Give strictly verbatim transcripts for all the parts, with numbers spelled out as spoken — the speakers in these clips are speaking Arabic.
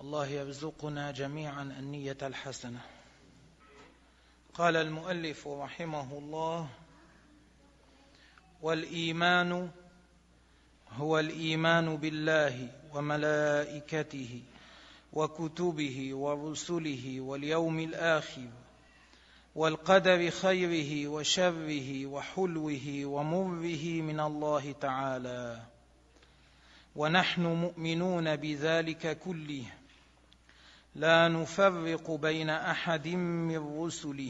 الله يرزقنا جميعا النية الحسنة. قال المؤلف رحمه الله: والإيمان هو الإيمان بالله وملائكته وكتبه ورسله واليوم الآخر والقدر خيره وشره وحلوه ومره من الله تعالى، ونحن مؤمنون بذلك كله، لا نفرق بين أحد من رسله،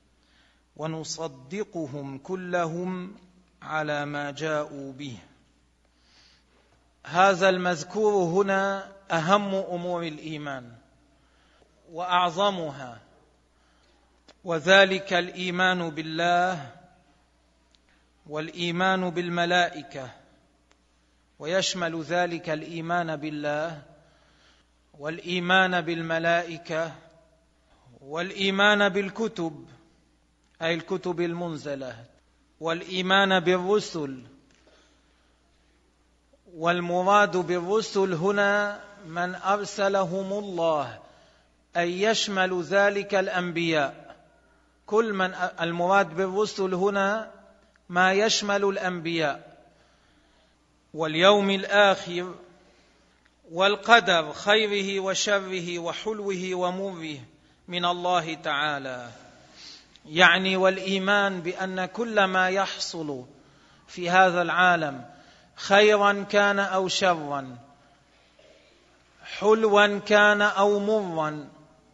ونصدقهم كلهم على ما جاءوا به. هذا المذكور هنا أهم أمور الإيمان وأعظمها، وذلك الإيمان بالله والإيمان بالملائكة، ويشمل ذلك الإيمان بالله والإيمان بالملائكة والإيمان بالكتب أي الكتب المنزلة، والإيمان بالرسل. والمراد بالرسل هنا من أرسلهم الله، أي يشمل ذلك الأنبياء. كل من المراد بالرسل هنا ما يشمل الأنبياء، واليوم الآخر والقدر خيره وشره وحلوه ومره من الله تعالى، يعني والإيمان بأن كل ما يحصل في هذا العالم خيرا كان أو شرا، حلوا كان أو مرا.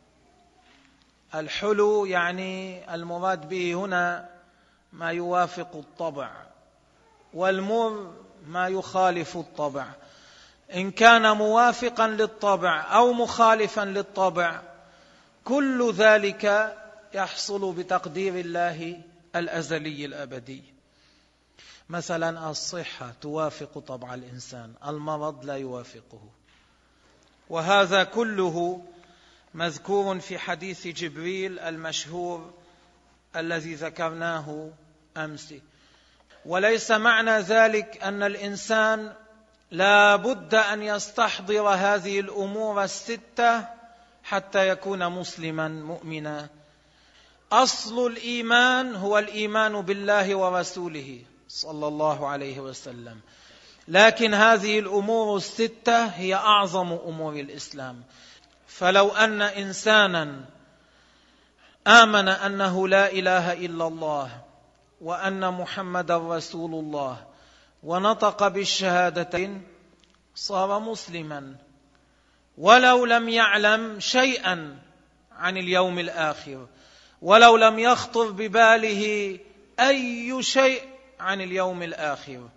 الحلو يعني المراد به هنا ما يوافق الطبع، والمر ما يخالف الطبع. إن كان موافقا للطبع أو مخالفا للطبع، كل ذلك يحصل بتقدير الله الأزلي الأبدي. مثلا الصحة توافق طبع الإنسان، المرض لا يوافقه. وهذا كله مذكور في حديث جبريل المشهور الذي ذكرناه أمس. وليس معنى ذلك أن الإنسان لا بد أن يستحضر هذه الأمور الستة حتى يكون مسلما مؤمنا. أصل الإيمان هو الإيمان بالله ورسوله صلى الله عليه وسلم، لكن هذه الأمور الستة هي أعظم أمور الإسلام. فلو أن إنسانا آمن أنه لا إله إلا الله وأن محمد رسول الله ونطق بالشهادتين صار مسلما، ولو لم يعلم شيئا عن اليوم الآخر، ولو لم يخطر بباله أي شيء عن اليوم الآخر.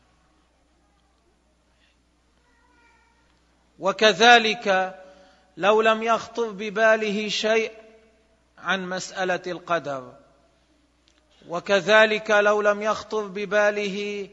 وكذلك لو لم يخطر بباله شيء عن مسألة القدر، وكذلك لو لم يخطر بباله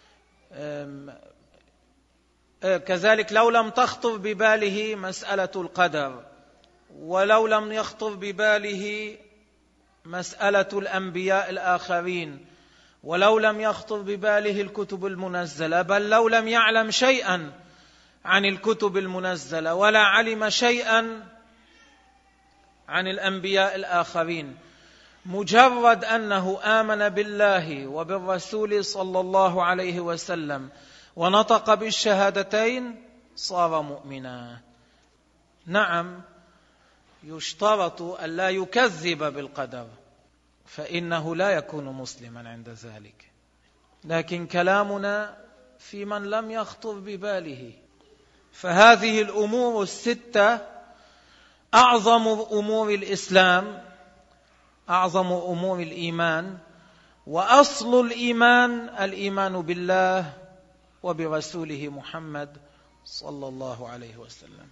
كذلك لو لم تخطر بباله مسألة القدر، ولو لم يخطر بباله مسألة الأنبياء الآخرين، ولو لم يخطر بباله الكتب المنزلة، بل لو لم يعلم شيئا عن الكتب المنزلة ولا علم شيئا عن الأنبياء الآخرين، مجرد أنه آمن بالله وبالرسول صلى الله عليه وسلم ونطق بالشهادتين صار مؤمنا. نعم، يشترط أن لا يكذب بالقدر، فإنه لا يكون مسلما عند ذلك. لكن كلامنا في من لم يخطر بباله. فهذه الأمور الستة أعظم أمور الإسلام، أعظم أمور الإيمان. وأصل الإيمان الإيمان بالله وبرسوله محمد صلى الله عليه وسلم.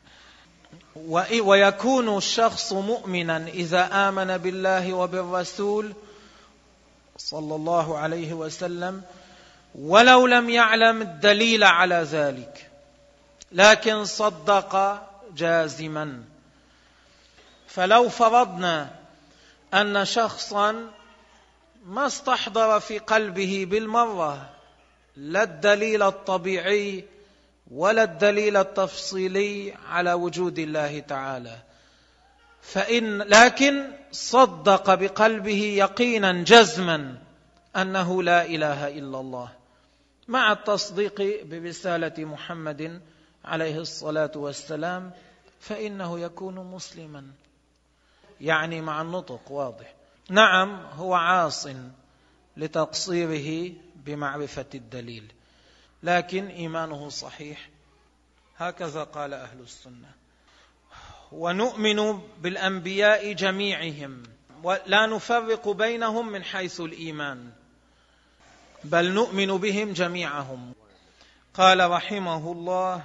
ويكون الشخص مؤمنا إذا آمن بالله وبالرسول صلى الله عليه وسلم ولو لم يعلم الدليل على ذلك، لكن صدق جازما. فلو فرضنا أن شخصا ما استحضر في قلبه بالمرة لا الدليل الطبيعي ولا الدليل التفصيلي على وجود الله تعالى، فإن لكن صدق بقلبه يقينا جزما أنه لا إله إلا الله، مع التصديق برسالة محمد عليه الصلاة والسلام، فإنه يكون مسلما، يعني مع النطق واضح. نعم هو عاص لتقصيره بمعرفة الدليل، لكن إيمانه صحيح. هكذا قال أهل السنة. ونؤمن بالأنبياء جميعهم ولا نفرق بينهم من حيث الإيمان، بل نؤمن بهم جميعهم. قال رحمه الله: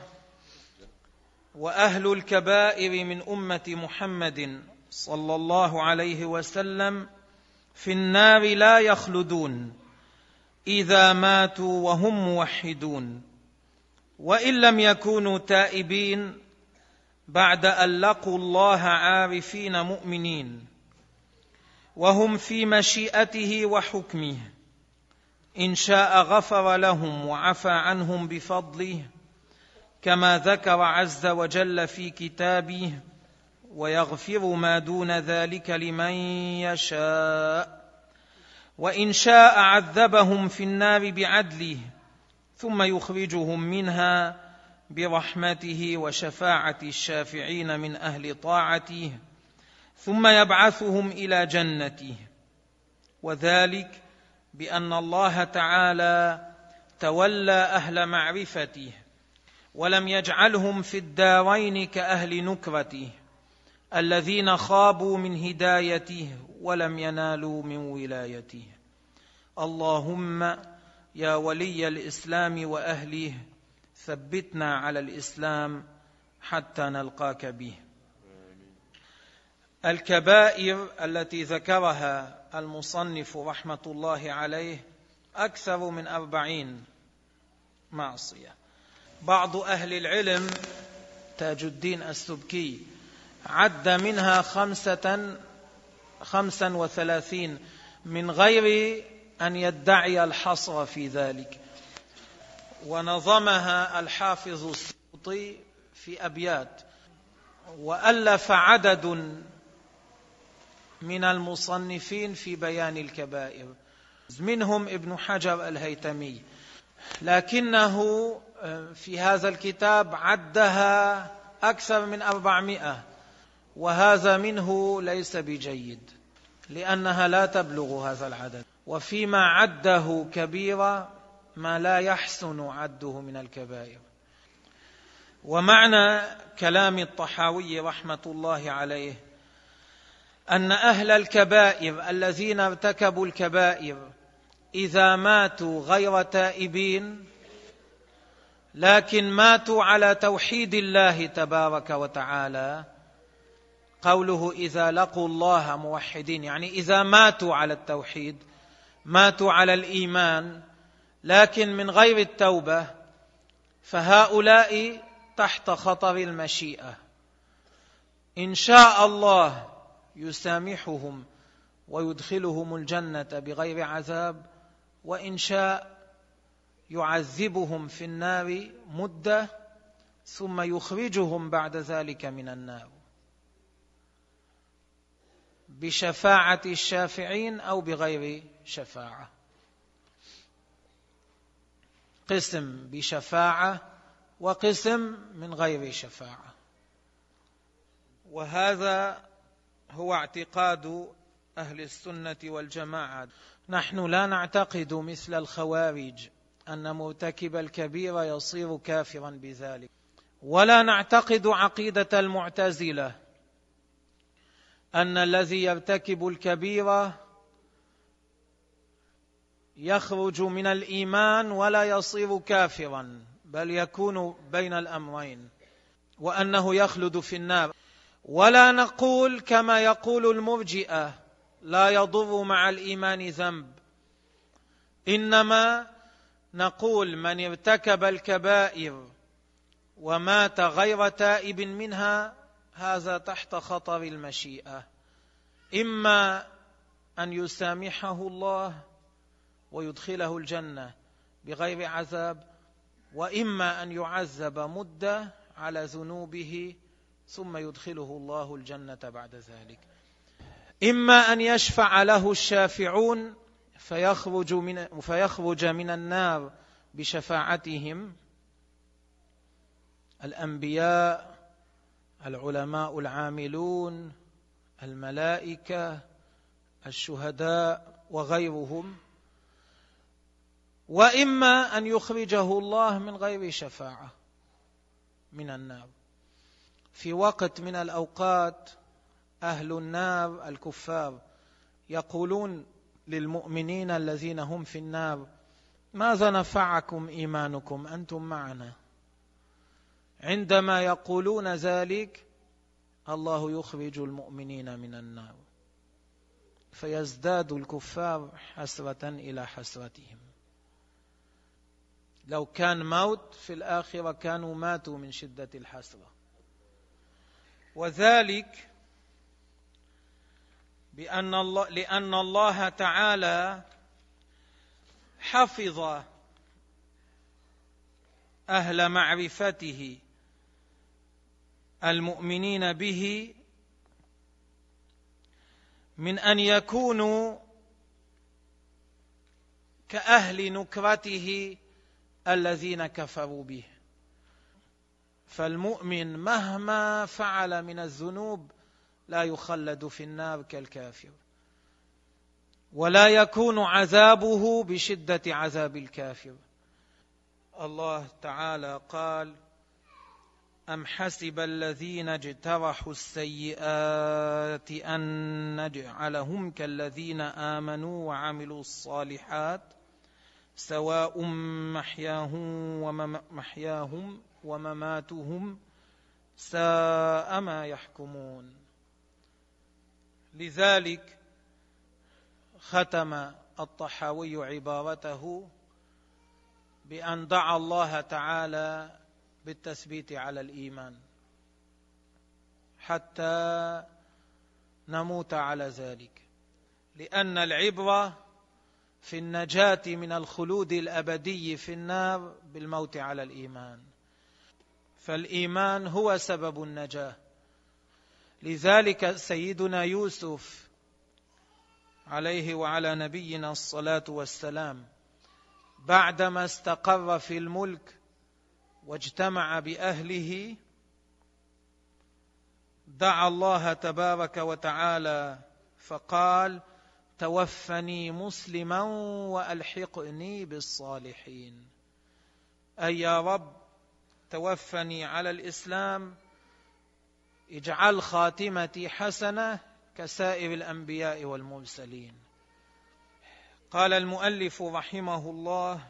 وأهل الكبائر من أمة محمد صلى الله عليه وسلم في النار لا يخلدون إذا ماتوا وهم موحدون، وإن لم يكونوا تائبين بعد أن لقوا الله عارفين مؤمنين، وهم في مشيئته وحكمه، إن شاء غفر لهم وعفى عنهم بفضله، كما ذكر عز وجل في كتابه: ويغفر ما دون ذلك لمن يشاء، وإن شاء عذبهم في النار بعدله ثم يخرجهم منها برحمته وشفاعة الشافعين من أهل طاعته، ثم يبعثهم إلى جنته، وذلك بأن الله تعالى تولى أهل معرفته ولم يجعلهم في الدارين كأهل نكرته الذين خابوا من هدايته ولم ينالوا من ولايته. اللهم يا ولي الإسلام وأهله ثبتنا على الإسلام حتى نلقاك به. الكبائر التي ذكرها المصنف رحمة الله عليه أكثر من أربعين معصية. بعض أهل العلم تاج الدين السبكي عد منها خمسة خمسا وثلاثين من غير أن يدعي الحصر في ذلك، ونظمها الحافظ السيوطي في أبيات، وألف عدد من المصنفين في بيان الكبائر، منهم ابن حجر الهيتمي، لكنه في هذا الكتاب عدها أكثر من أربعمائة، وهذا منه ليس بجيد لأنها لا تبلغ هذا العدد، وفيما عده كبيرة ما لا يحسن عده من الكبائر. ومعنى كلام الطحاوي رحمة الله عليه أن أهل الكبائر الذين ارتكبوا الكبائر إذا ماتوا غير تائبين لكن ماتوا على توحيد الله تبارك وتعالى، قوله إذا لقوا الله موحدين يعني إذا ماتوا على التوحيد، ماتوا على الإيمان لكن من غير التوبة، فهؤلاء تحت خطر المشيئة. إن شاء الله يسامحهم ويدخلهم الجنة بغير عذاب، وإن شاء يعذبهم في النار مدة ثم يخرجهم بعد ذلك من النار بشفاعة الشافعين أو بغير شفاعة. قسم بشفاعة وقسم من غير شفاعة، وهذا هو اعتقاد أهل السنة والجماعة. نحن لا نعتقد مثل الخوارج أن مرتكب الكبيرة يصير كافرا بذلك، ولا نعتقد عقيدة المعتزلة أن الذي يرتكب الكبيرة يخرج من الإيمان ولا يصير كافرا، بل يكون بين الأمرين، وأنه يخلد في النار. ولا نقول كما يقول المرجئة لا يضر مع الإيمان ذنب، إنما نقول من ارتكب الكبائر ومات غير تائب منها هذا تحت خطر المشيئة، إما أن يسامحه الله ويدخله الجنة بغير عذاب، وإما أن يعذب مدة على ذنوبه ثم يدخله الله الجنة بعد ذلك، إما أن يشفع له الشافعون فيخرج من, فيخرج من النار بشفاعتهم، الأنبياء، العلماء العاملون، الملائكة، الشهداء وغيرهم، وإما أن يخرجه الله من غير شفاعة من النار. في وقت من الأوقات أهل النار الكفار يقولون للمؤمنين الذين هم في النار: ماذا نفعكم إيمانكم أنتم معنا؟ عندما يقولون ذلك الله يخرج المؤمنين من النار، فيزداد الكفار حسرة إلى حسرتهم. لو كان موت في الآخرة كانوا ماتوا من شدة الحسرة. وذلك بأن الله لأن الله تعالى حفظ أهل معرفته المؤمنين به من أن يكونوا كأهل نكرته الذين كفروا به. فالمؤمن مهما فعل من الذنوب لا يخلد في النار كالكافر، ولا يكون عذابه بشدة عذاب الكافر. الله تعالى قال: أم حسب الذين اجترحوا السيئات أن نجعلهم كالذين آمنوا وعملوا الصالحات سواء محياهم ومحياهم ومماتهم ساء ما يحكمون. لذلك ختم الطحاوي عبارته بأن دعا الله تعالى بالتثبيت على الإيمان حتى نموت على ذلك، لأن العبرة في النجاة من الخلود الأبدي في النار بالموت على الإيمان، فالإيمان هو سبب النجاة. لذلك سيدنا يوسف عليه وعلى نبينا الصلاة والسلام بعدما استقر في الملك واجتمع بأهله دعا الله تبارك وتعالى فقال: توفني مسلما وألحقني بالصالحين. أي يا رب توفني على الإسلام، اجعل خاتمتي حسنة كسائر الأنبياء والمرسلين. قال المؤلف رحمه الله: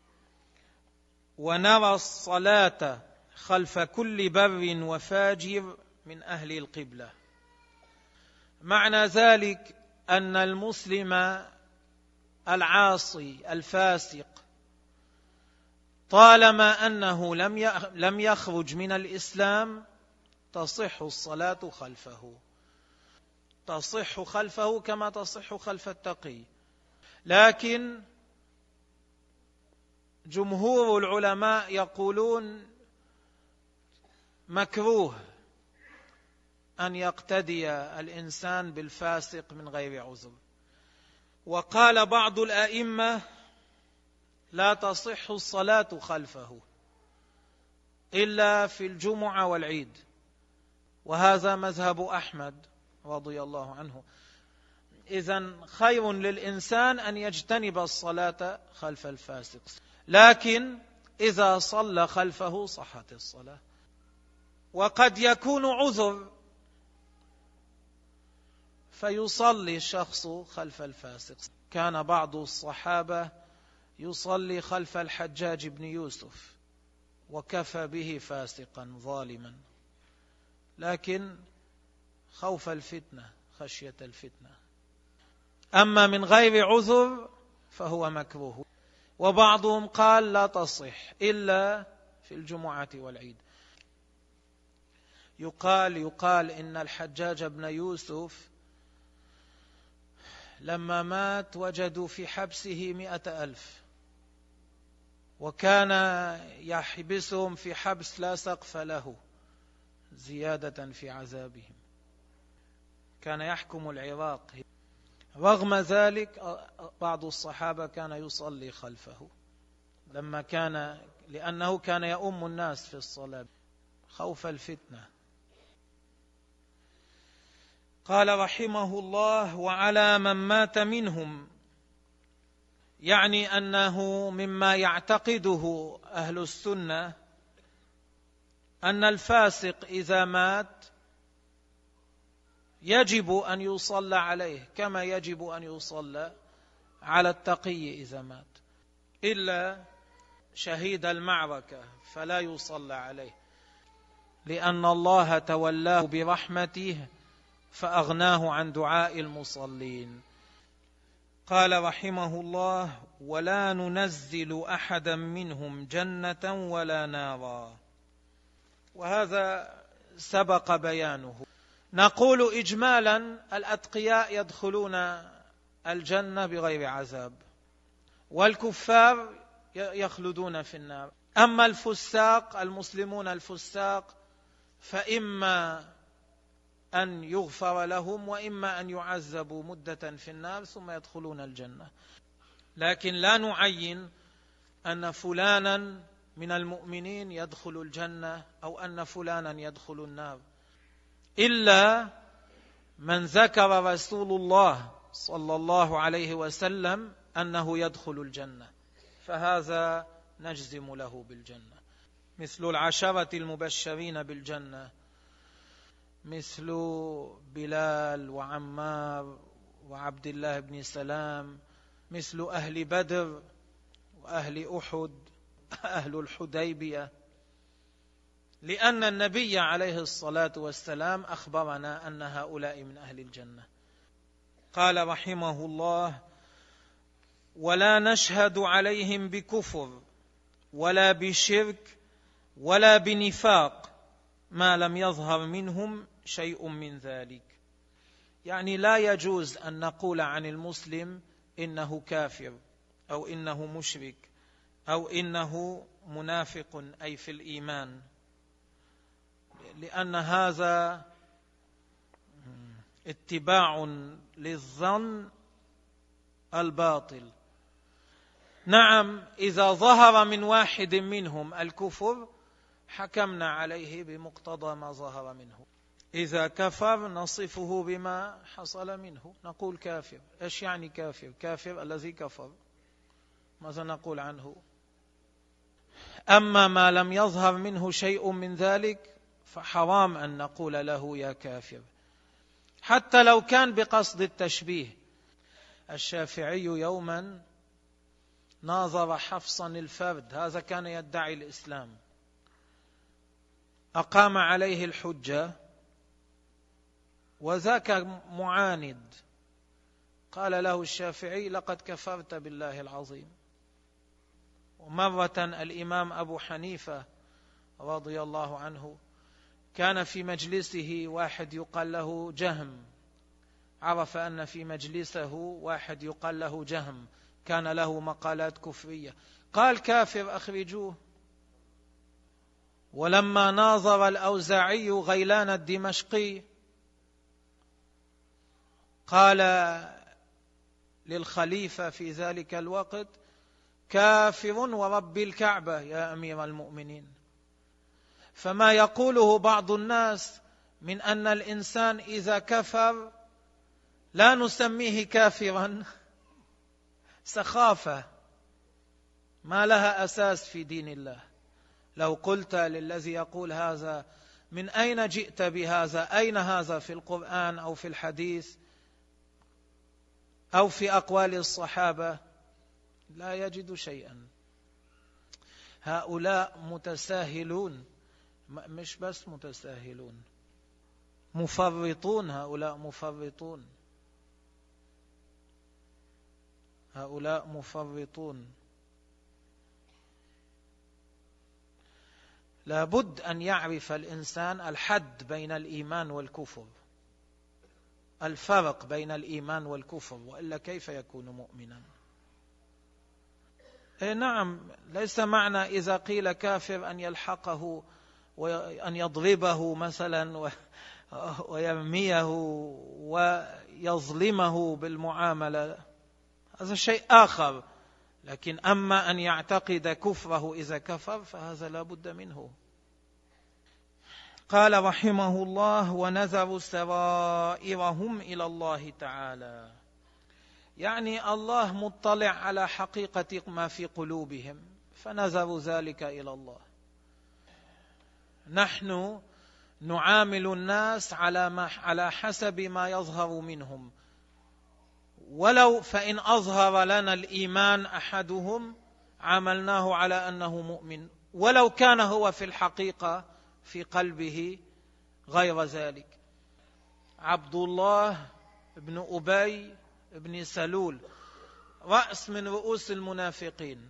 ونرى الصلاة خلف كل بر وفاجر من أهل القبلة. معنى ذلك أن المسلم العاصي الفاسق طالما أنه لم يخرج من الإسلام تصح الصلاة خلفه، تصح خلفه كما تصح خلف التقي. لكن جمهور العلماء يقولون مكروه أن يقتدي الإنسان بالفاسق من غير عذر. وقال بعض الأئمة: لا تصح الصلاة خلفه إلا في الجمعة والعيد، وهذا مذهب أحمد رضي الله عنه. إذن خير للإنسان أن يجتنب الصلاة خلف الفاسق، لكن إذا صلى خلفه صحت الصلاة. وقد يكون عذر فيصلي الشخص خلف الفاسق. كان بعض الصحابة يصلي خلف الحجاج بن يوسف وكفى به فاسقا ظالما، لكن خوف الفتنة، خشية الفتنة. أما من غير عذر فهو مكروه. وبعضهم قال لا تصح إلا في الجمعة والعيد. يقال يقال إن الحجاج بن يوسف لما مات وجدوا في حبسه مئة ألف، وكان يحبسهم في حبس لا سقف له زيادة في عذابهم. كان يحكم العراق، رغم ذلك بعض الصحابة كان يصلي خلفه لما كان، لأنه كان يؤم الناس في الصلاة خوف الفتنة. قال رحمه الله: وعلى من مات منهم، يعني أنه مما يعتقده أهل السنة أن الفاسق إذا مات يجب أن يصلى عليه كما يجب أن يصلى على التقي إذا مات، إلا شهيد المعركة فلا يصلى عليه، لأن الله تولاه برحمته فأغناه عن دعاء المصلين. قال رحمه الله: ولا ننزل أحدا منهم جنة ولا نارا. وهذا سبق بيانه. نقول إجمالا: الأتقياء يدخلون الجنة بغير عذاب، والكفار يخلدون في النار. أما الفساق المسلمون الفساق فإما أن يغفر لهم وإما أن يعذبوا مدة في النار ثم يدخلون الجنة. لكن لا نعين أن فلانا من المؤمنين يدخل الجنة أو أن فلانا يدخل النار، إلا من ذكر رسول الله صلى الله عليه وسلم أنه يدخل الجنة، فهذا نجزم له بالجنة، مثل العشرة المبشرين بالجنة، مثل بلال وعمار وعبد الله بن سلام، مثل أهل بدر وأهل أحد، أهل الحديبية، لأن النبي عليه الصلاة والسلام أخبرنا أن هؤلاء من أهل الجنة. قال رحمه الله: ولا نشهد عليهم بكفر ولا بشرك ولا بنفاق ما لم يظهر منهم شيء من ذلك. يعني لا يجوز أن نقول عن المسلم إنه كافر أو إنه مشرك أو إنه منافق أي في الإيمان، لأن هذا اتباع للظن الباطل. نعم، إذا ظهر من واحد منهم الكفر حكمنا عليه بمقتضى ما ظهر منه، إذا كفر نصفه بما حصل منه، نقول كافر. إيش يعني كافر؟ كافر الذي كفر، ماذا نقول عنه؟ أما ما لم يظهر منه شيء من ذلك فحرام أن نقول له يا كافر، حتى لو كان بقصد التشبيه. الشافعي يوما ناظر حفصا الفرد، هذا كان يدعي الإسلام، أقام عليه الحجة وذاك معاند، قال له الشافعي: لقد كفرت بالله العظيم. ومرة الإمام أبو حنيفة رضي الله عنه كان في مجلسه واحد يقال له جهم، عرف أن في مجلسه واحد يقال له جهم كان له مقالات كفرية، قال: كافر أخرجوه. ولما ناظر الأوزاعي غيلان الدمشقي قال للخليفة في ذلك الوقت: كافر ورب الكعبة يا أمير المؤمنين. فما يقوله بعض الناس من أن الإنسان إذا كفر لا نسميه كافرا سخافة ما لها أساس في دين الله. لو قلت للذي يقول هذا: من أين جئت بهذا؟ أين هذا في القرآن أو في الحديث أو في أقوال الصحابة؟ لا يجد شيئا. هؤلاء متساهلون، مش بس متساهلون، مفرطون. هؤلاء مفرطون، هؤلاء مفرطون. لابد أن يعرف الإنسان الحد بين الإيمان والكفر، الفرق بين الإيمان والكفر، وإلا كيف يكون مؤمنا؟ نعم، ليس معنى إذا قيل كافر أن يلحقه وأن يضربه مثلا ويرميه ويظلمه بالمعاملة، هذا شيء آخر. لكن أما أن يعتقد كفره إذا كفر فهذا لا بد منه. قال رحمه الله: ونذر سرائرهم إلى الله تعالى، يعني الله مطلع على حقيقة ما في قلوبهم، فنذر ذلك إلى الله. نحن نعامل الناس على ما على حسب ما يظهر منهم، ولو فإن أظهر لنا الإيمان أحدهم عاملناه على أنه مؤمن، ولو كان هو في الحقيقة في قلبه غير ذلك. عبد الله بن أبي بن سلول رأس من رؤوس المنافقين،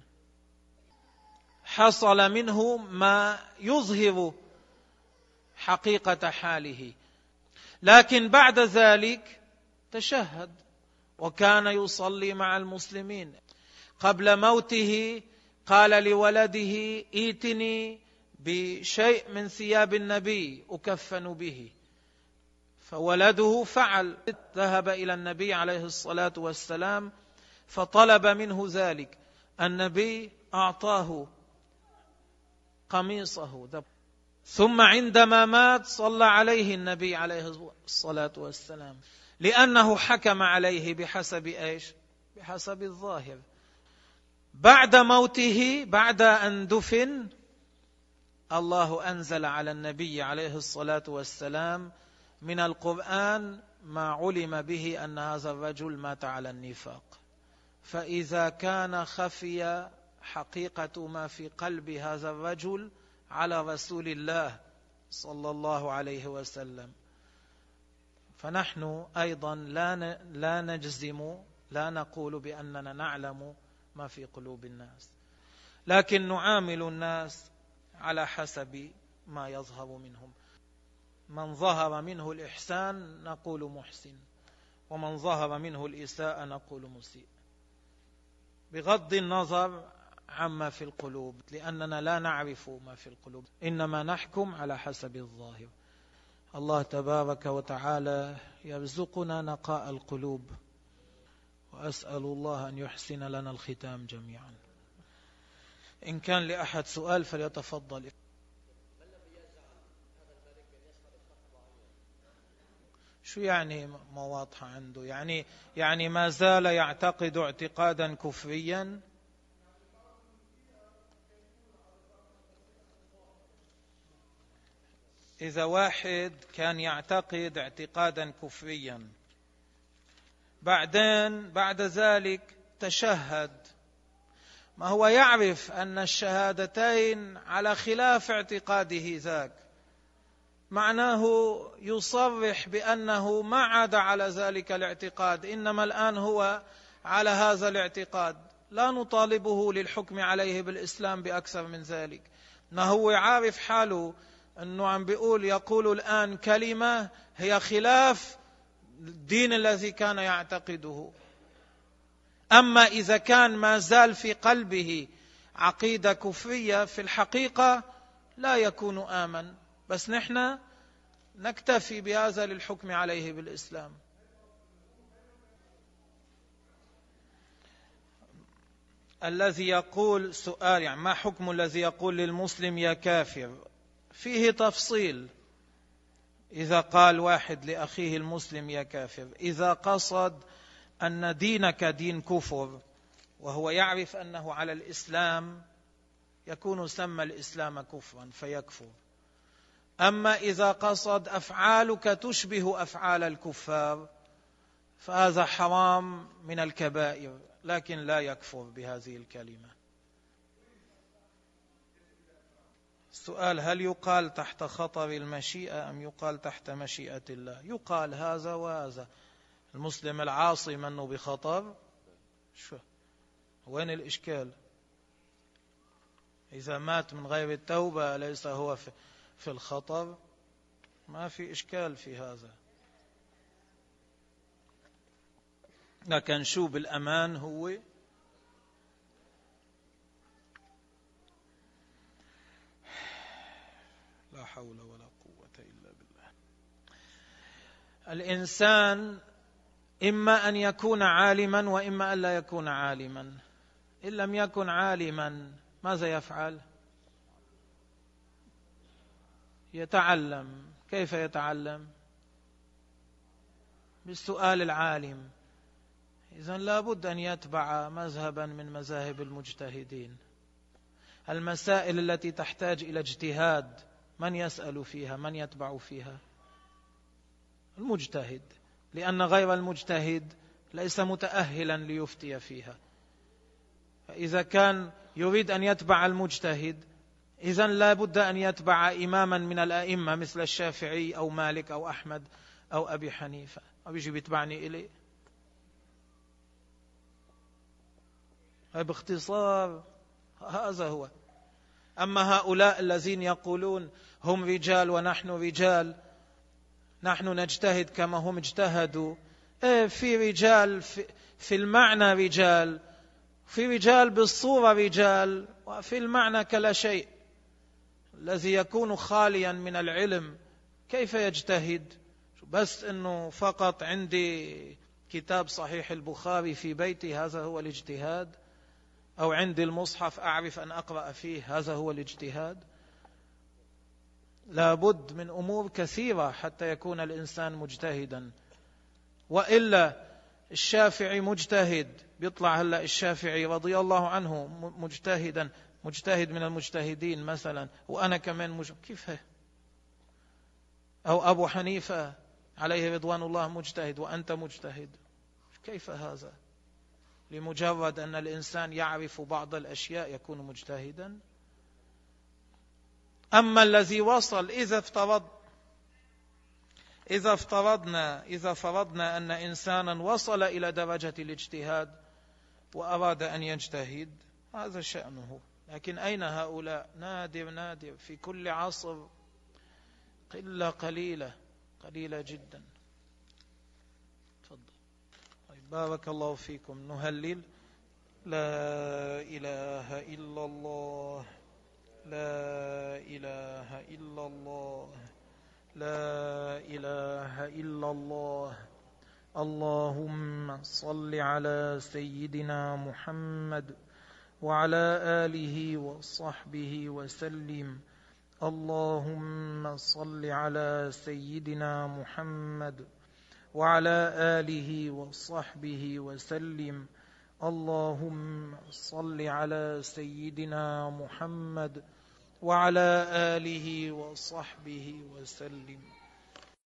حصل منه ما يظهر حقيقة حاله، لكن بعد ذلك تشهد وكان يصلي مع المسلمين. قبل موته قال لولده: ائتني بشيء من ثياب النبي أكفن به، فولده فعل، ذهب إلى النبي عليه الصلاة والسلام فطلب منه ذلك، النبي أعطاه قميصه، ثم عندما مات صلى عليه النبي عليه الصلاة والسلام، لأنه حكم عليه بحسب إيش؟ بحسب الظاهر. بعد موته، بعد أن دفن، الله أنزل على النبي عليه الصلاة والسلام من القرآن ما علم به أن هذا الرجل مات على النفاق. فإذا كان خفي حقيقة ما في قلب هذا الرجل على رسول الله صلى الله عليه وسلم، فنحن أيضا لا لا نجزم، لا نقول بأننا نعلم ما في قلوب الناس، لكن نعامل الناس على حسب ما يظهر منهم. من ظهر منه الإحسان نقول محسن، ومن ظهر منه الإساءة نقول مسيء، بغض النظر عما في القلوب، لأننا لا نعرف ما في القلوب، إنما نحكم على حسب الظاهر. الله تبارك وتعالى يرزقنا نقاء القلوب، وأسأل الله أن يحسن لنا الختام جميعا. إن كان لأحد سؤال فليتفضل. شو يعني ما واضحة عنده؟ يعني يعني ما زال يعتقد اعتقادا كفريا؟ إذا واحد كان يعتقد اعتقادا كفريا، بعدين بعد ذلك تشهد، ما هو يعرف أن الشهادتين على خلاف اعتقاده ذاك، معناه يصرح بأنه ما عاد على ذلك الاعتقاد، إنما الآن هو على هذا الاعتقاد، لا نطالبه للحكم عليه بالإسلام بأكثر من ذلك. ما هو عارف حاله أنه عم بيقول يقول الآن كلمة هي خلاف الدين الذي كان يعتقده. أما إذا كان ما زال في قلبه عقيدة كفرية، في الحقيقة لا يكون آمن، بس نحن نكتفي بهذا للحكم عليه بالإسلام. الذي يقول سؤال، يعني ما حكم الذي يقول للمسلم يا كافر؟ فيه تفصيل. إذا قال واحد لأخيه المسلم يا كافر، إذا قصد أن دينك دين كفر وهو يعرف أنه على الإسلام، يكون سمى الإسلام كفرا فيكفر. أما إذا قصد أفعالك تشبه أفعال الكفار فهذا حرام من الكبائر، لكن لا يكفر بهذه الكلمة. السؤال: هل يقال تحت خطر المشيئة أم يقال تحت مشيئة الله؟ يقال هذا وهذا. المسلم العاصي منه بخطر؟ شو وين الإشكال؟ إذا مات من غير التوبة ليس هو في الخطر؟ ما في إشكال في هذا. لكن شو بالأمان هو لا حول ولا قوة إلا بالله. الإنسان إما أن يكون عالما وإما أن لا يكون عالما. إن لم يكن عالما ماذا يفعل؟ يتعلم. كيف يتعلم؟ بالسؤال العالم. إذن لا بد أن يتبع مذهبا من مذاهب المجتهدين. المسائل التي تحتاج إلى اجتهاد من يسأل فيها؟ من يتبع فيها؟ المجتهد، لأن غير المجتهد ليس متأهلا ليفتي فيها. فإذا كان يريد أن يتبع المجتهد إذن لا بد أن يتبع إماما من الأئمة مثل الشافعي أو مالك أو أحمد أو أبي حنيفة. أو يجي بيتبعني إليه. باختصار هذا هو. أما هؤلاء الذين يقولون هم رجال ونحن رجال، نحن نجتهد كما هم اجتهدوا، إيه في رجال في, في المعنى رجال، في رجال بالصورة رجال، وفي المعنى كلا شيء. الذي يكون خاليا من العلم كيف يجتهد؟ بس أنه فقط عندي كتاب صحيح البخاري في بيتي هذا هو الاجتهاد، أو عندي المصحف أعرف أن أقرأ فيه هذا هو الاجتهاد؟ لابد من أمور كثيرة حتى يكون الإنسان مجتهدا. وإلا الشافعي مجتهد، بيطلع هلأ الشافعي رضي الله عنه مجتهدا، مجتهد من المجتهدين مثلا، وأنا كمان مج... كيف هي؟ أو أبو حنيفة عليه رضوان الله مجتهد وأنت مجتهد، كيف هذا؟ لمجرد أن الإنسان يعرف بعض الأشياء يكون مجتهدا؟ أما الذي وصل، إذا افترض إذا افترضنا إذا فرضنا أن إنسانا وصل إلى درجة الاجتهاد وأراد أن يجتهد، هذا شأنه. لكن أين هؤلاء؟ نادر نادر، في كل عصر قلة قليلة قليلة جدا. تفضل. طيب بارك الله فيكم. نهلل. لا إله إلا الله، لا إله إلا الله، لا إله إلا الله. اللهم صل على سيدنا محمد وعلى آله وصحبه وسلم. اللهم صل على سيدنا محمد وعلى آله وصحبه وسلم. اللهم صل على سيدنا محمد وعلى آله وصحبه وسلم.